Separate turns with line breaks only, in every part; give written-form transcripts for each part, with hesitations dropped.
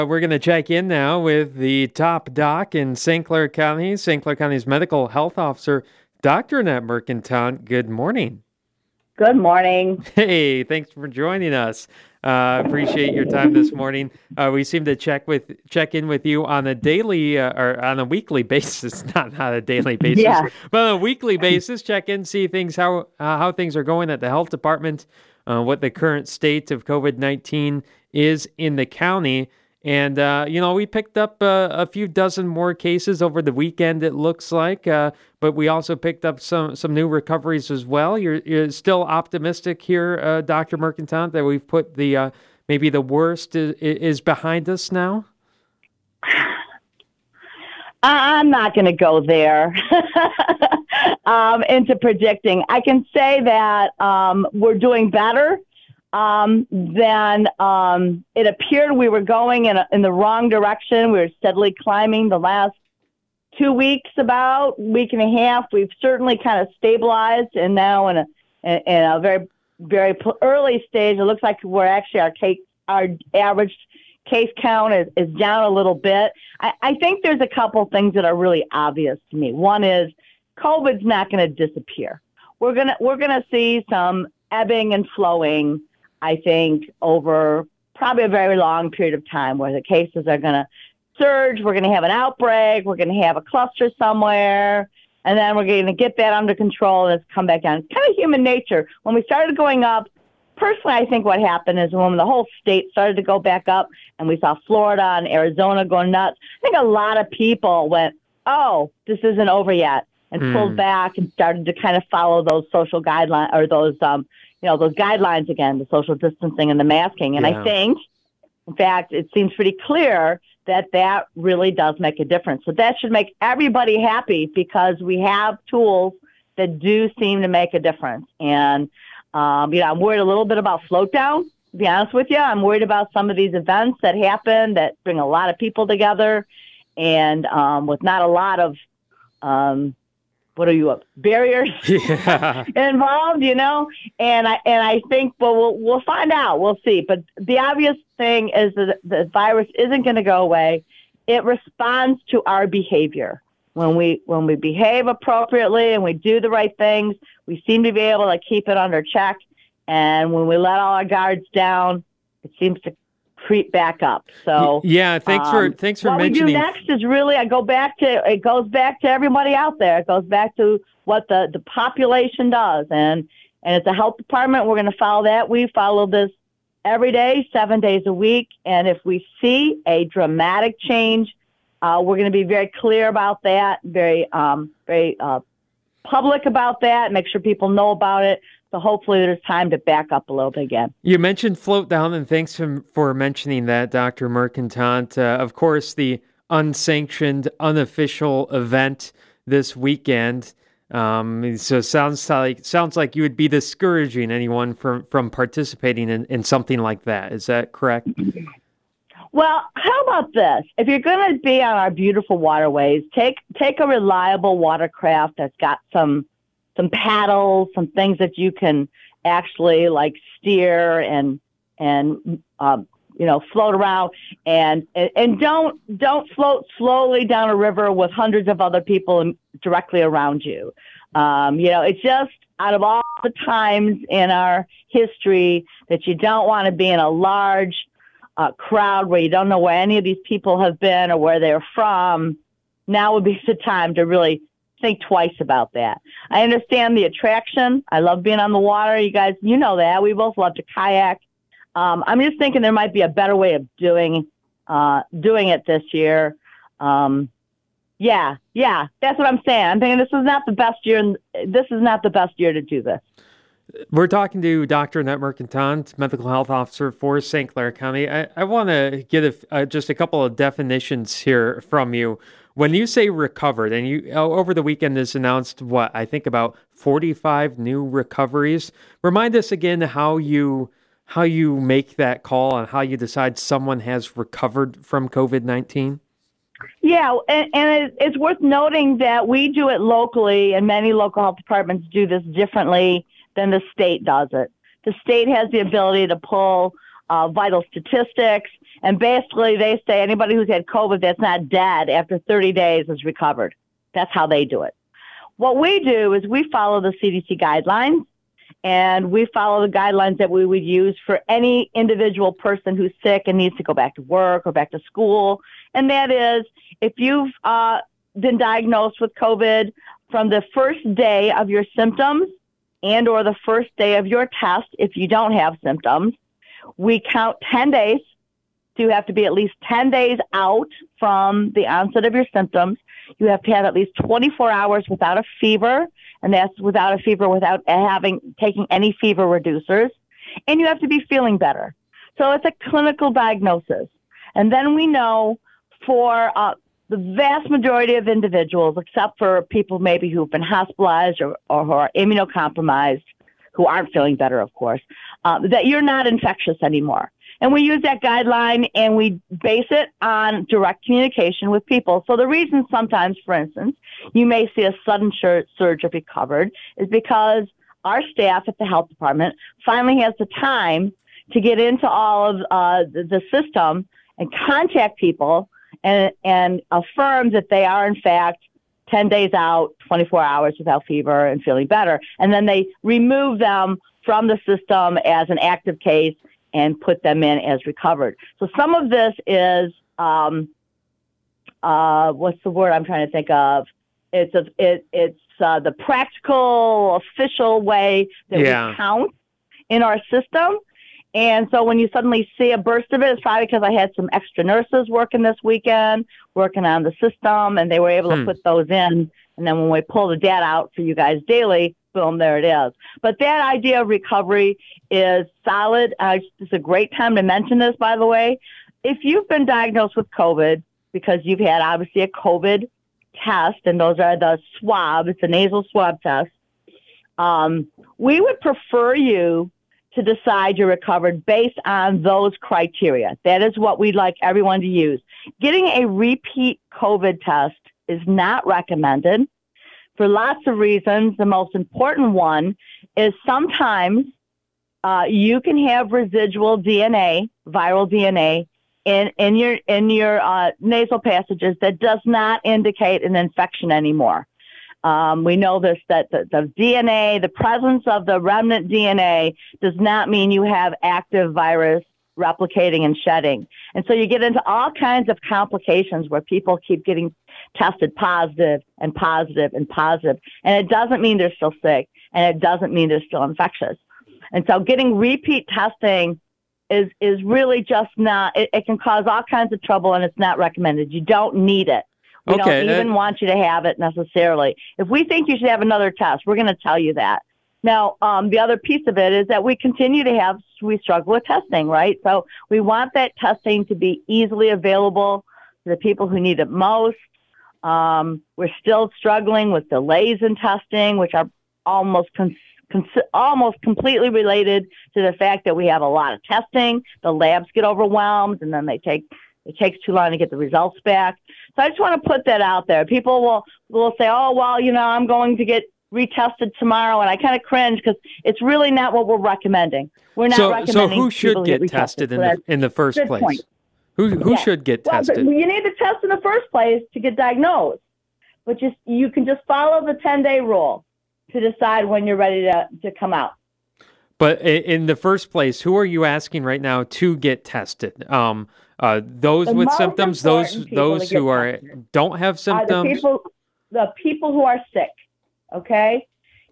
We're going to check in now with the top doc in St. Clair County, St. Clair County's medical health officer, Dr. Annette Mercantile. Good morning.
Good morning.
Hey, thanks for joining us. Appreciate your time this morning. We seem to check in with you on a daily or on a weekly basis, not a daily basis, but on a weekly basis. Check in, see how things are going at the health department, what the current state of COVID-19 is in the county. And, we picked up a few dozen more cases over the weekend, it looks like, but we also picked up some new recoveries as well. You're still optimistic here, Dr. Mercantile, that we've put maybe the worst is behind us now?
I'm not going to go there into predicting. I can say that we're doing better than it appeared we were going in the wrong direction. We were steadily climbing the last 2 weeks, about week and a half. We've certainly kind of stabilized, and now in a very, very early stage, it looks like we're actually our average case count is down a little bit. I think there's a couple things that are really obvious to me. One is COVID's not going to disappear. We're gonna see some ebbing and flowing, I think, over probably a very long period of time, where the cases are going to surge. We're going to have an outbreak. We're going to have a cluster somewhere, and then we're going to get that under control and it's come back down. It's kind of human nature. When we started going up, personally, I think what happened is when the whole state started to go back up and we saw Florida and Arizona going nuts, I think a lot of people went, oh, this isn't over yet, and pulled back and started to kind of follow those social guidelines, or those guidelines again, the social distancing and the masking. And I think, in fact, it seems pretty clear that really does make a difference. So that should make everybody happy, because we have tools that do seem to make a difference. And, I'm worried a little bit about float down, to be honest with you. I'm worried about some of these events that happen that bring a lot of people together, and with not a lot of, barriers involved, and I think, well, we'll find out. We'll see. But the obvious thing is that the virus isn't going to go away. It responds to our behavior. When we behave appropriately and we do the right things, we seem to be able to keep it under check. And when we let all our guards down, it seems to creep back up. So
thanks for
what
mentioning.
What we do next is really, it goes back to everybody out there. It goes back to what the population does, and as a health department, we're going to follow that. We follow this every day, 7 days a week, and if we see a dramatic change, we're going to be very clear about that, very public about that, make sure people know about it. So hopefully there's time to back up a little bit again.
You mentioned float down, and thanks for mentioning that, Dr. Mercantile. Of course, the unsanctioned, unofficial event this weekend. So sounds like you would be discouraging anyone from participating in something like that. Is that correct?
Well, how about this? If you're going to be on our beautiful waterways, take a reliable watercraft that's got some paddles, some things that you can actually like steer and float around, and don't float slowly down a river with hundreds of other people directly around you. It's just out of all the times in our history that you don't want to be in a large crowd where you don't know where any of these people have been or where they're from. Now would be the time to really think twice about that. I understand the attraction. I love being on the water. You guys, you know that. We both love to kayak. I'm just thinking there might be a better way of doing it this year. That's what I'm saying. I'm thinking this is not the best year. This is not the best year to do this.
We're talking to Dr. Annette Mercantile, medical health officer for St. Clair County. I want to get just a couple of definitions here from you. When you say recovered, and you over the weekend is announced I think about 45 new recoveries. Remind us again how you make that call and how you decide someone has recovered from COVID-19.
Yeah, and it's worth noting that we do it locally, and many local health departments do this differently than the state does it. The state has the ability to pull vital statistics. And basically they say anybody who's had COVID that's not dead after 30 days is recovered. That's how they do it. What we do is we follow the CDC guidelines, and we follow the guidelines that we would use for any individual person who's sick and needs to go back to work or back to school. And that is, if you've been diagnosed with COVID from the first day of your symptoms and or the first day of your test, if you don't have symptoms, we count 10 days. So you have to be at least 10 days out from the onset of your symptoms. You have to have at least 24 hours without a fever, and that's without a fever, without taking any fever reducers. And you have to be feeling better. So it's a clinical diagnosis. And then we know for the vast majority of individuals, except for people maybe who've been hospitalized or who are immunocompromised, who aren't feeling better, of course, that you're not infectious anymore. And we use that guideline and we base it on direct communication with people. So the reason sometimes, for instance, you may see a sudden surge of recovered is because our staff at the health department finally has the time to get into all of the system and contact people and affirm that they are, in fact, 10 days out, 24 hours without fever and feeling better. And then they remove them from the system as an active case and put them in as recovered. So some of this is, what's the word I'm trying to think of? It's the practical, official way that we count in our system. And so when you suddenly see a burst of it, it's probably because I had some extra nurses working this weekend, working on the system, and they were able to put those in. And then when we pull the data out for you guys daily, boom, there it is. But that idea of recovery is solid. It's a great time to mention this, by the way. If you've been diagnosed with COVID because you've had obviously a COVID test, and those are the swab, it's a nasal swab test, we would prefer you to decide you're recovered based on those criteria. That is what we'd like everyone to use. Getting a repeat COVID test is not recommended for lots of reasons. The most important one is sometimes you can have residual DNA, viral DNA, in your nasal passages that does not indicate an infection anymore. We know this, that the DNA, the presence of the remnant DNA does not mean you have active virus replicating and shedding. And so you get into all kinds of complications where people keep getting tested positive and positive and positive. And it doesn't mean they're still sick, and it doesn't mean they're still infectious. And so getting repeat testing is really just not, it can cause all kinds of trouble, and it's not recommended. You don't need it. We don't even want you to have it necessarily. If we think you should have another test, we're going to tell you that. Now, the other piece of it is that we struggle with testing, right? So we want that testing to be easily available to the people who need it most. We're still struggling with delays in testing, which are almost completely related to the fact that we have a lot of testing. The labs get overwhelmed, and then it takes too long to get the results back. So I just want to put that out there. People will say, oh, well, I'm going to get retested tomorrow, and I kind of cringe because it's really not what we're recommending. We're not recommending.
So who should get tested in the first place? Point. Who should get tested?
You need the test in the first place to get diagnosed, but you can just follow the 10-day rule to decide when you're ready to come out.
But in the first place, who are you asking right now to get tested? Those with symptoms, those who don't have symptoms?
The people who are sick, okay?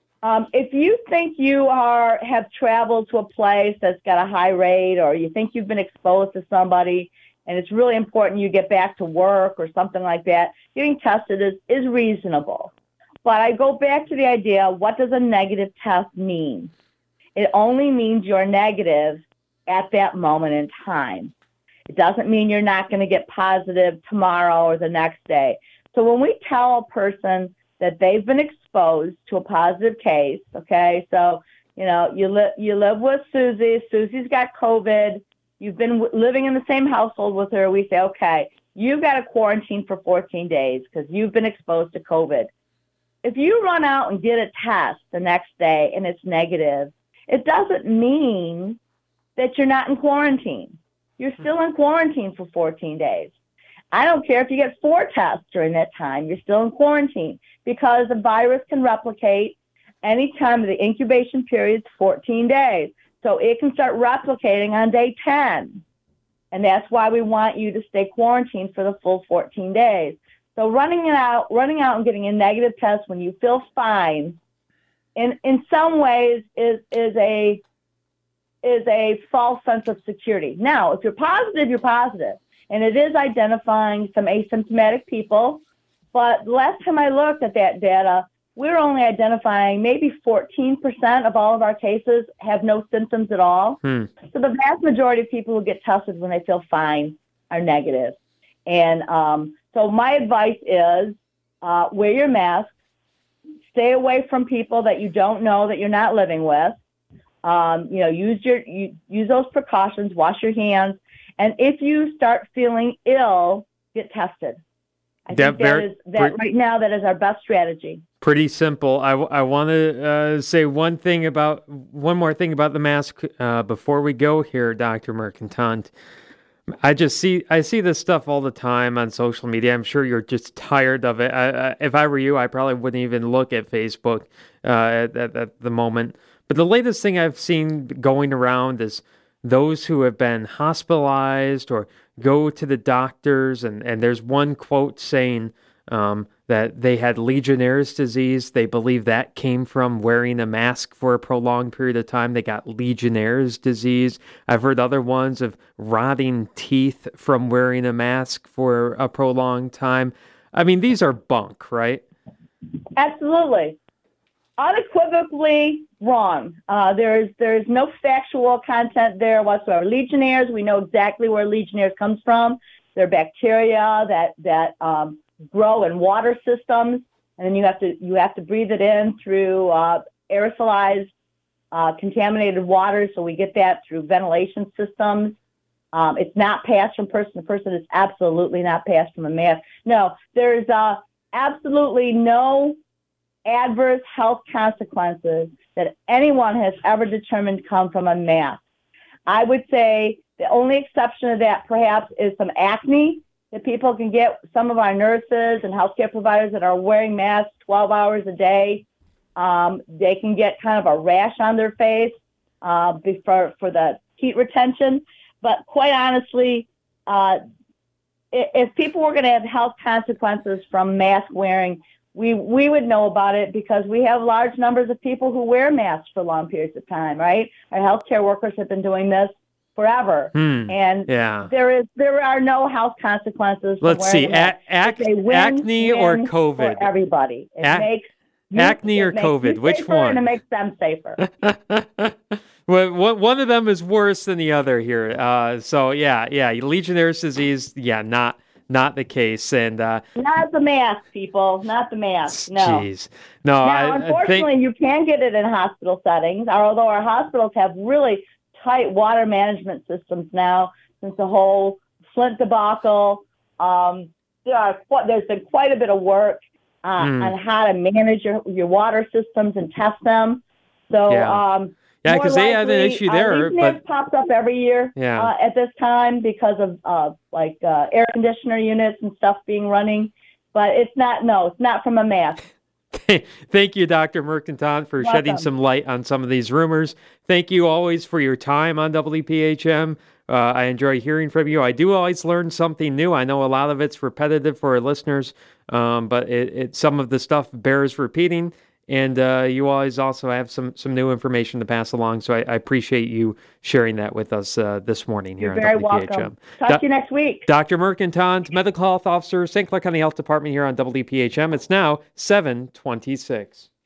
If you think you have traveled to a place that's got a high rate, or you think you've been exposed to somebody and it's really important you get back to work or something like that, getting tested is reasonable. But I go back to the idea, what does a negative test mean? It only means you're negative at that moment in time. It doesn't mean you're not going to get positive tomorrow or the next day. So when we tell a person that they've been exposed to a positive case, okay, so, you live with Susie. Susie's got COVID. You've been living in the same household with her. We say, okay, you've got to quarantine for 14 days because you've been exposed to COVID. If you run out and get a test the next day and it's negative, it doesn't mean that you're not in quarantine. You're still in quarantine for 14 days. I don't care if you get 4 tests during that time, you're still in quarantine because the virus can replicate anytime the incubation period is 14 days. So it can start replicating on day 10. And that's why we want you to stay quarantined for the full 14 days. So running out and getting a negative test when you feel fine, in some ways is a false sense of security. Now, if you're positive, you're positive. And it is identifying some asymptomatic people. But the last time I looked at that data, we're only identifying maybe 14% of all of our cases have no symptoms at all. So the vast majority of people who get tested when they feel fine are negative. And so my advice is wear your mask, stay away from people that you don't know that you're not living with. Use those precautions, wash your hands. And if you start feeling ill, get tested. I think right now that is our best strategy.
Pretty simple. I want to say one more thing about the mask before we go here, Dr. Mercantont. I see this stuff all the time on social media. I'm sure you're just tired of it. If I were you, I probably wouldn't even look at Facebook at the moment. But the latest thing I've seen going around is those who have been hospitalized or go to the doctors, and there's one quote saying that they had Legionnaire's disease. They believe that came from wearing a mask for a prolonged period of time. They got Legionnaire's disease. I've heard other ones of rotting teeth from wearing a mask for a prolonged time. I mean, these are bunk, right?
Absolutely. Unequivocally wrong. There's no factual content there whatsoever. Legionnaires, we know exactly where Legionnaires comes from. They're bacteria that grow in water systems, and then you have to breathe it in through aerosolized contaminated water. So we get that through ventilation systems. It's not passed from person to person. It's absolutely not passed from a mask. No, there's absolutely no adverse health consequences that anyone has ever determined come from a mask. I would say the only exception to that perhaps is some acne that people can get. Some of our nurses and healthcare providers that are wearing masks 12 hours a day, they can get kind of a rash on their face for the heat retention. But quite honestly, if people were going to have health consequences from mask wearing, we would know about it because we have large numbers of people who wear masks for long periods of time, right? Our healthcare workers have been doing this forever. And there are no health consequences.
Let's see, acne or COVID?
For everybody.
Acne or COVID, which one?
And it makes them safer.
Well, one of them is worse than the other here. Legionnaire's disease, not the case, and
not the mask, people, not the mask. No.
Jeez, no.
Now, unfortunately, you can get it in hospital settings. Although our hospitals have really tight water management systems now since the whole Flint debacle. There's been quite a bit of work on how to manage your water systems and test them. So.
Yeah, because they had an issue there.
But pops up every year at this time because of air conditioner units and stuff being running. But it's not from a mask.
Thank you, Dr. Mercantont, for shedding some light on some of these rumors. Thank you always for your time on WPHM. I enjoy hearing from you. I do always learn something new. I know a lot of it's repetitive for our listeners, but some of the stuff bears repeating. And you always also have some new information to pass along. So I appreciate you sharing that with us this morning here on WPHM.
You're very welcome. Talk to you next week.
Dr. Mercantont, Medical Health Officer, St. Clair County Health Department here on WPHM. It's now 7:26.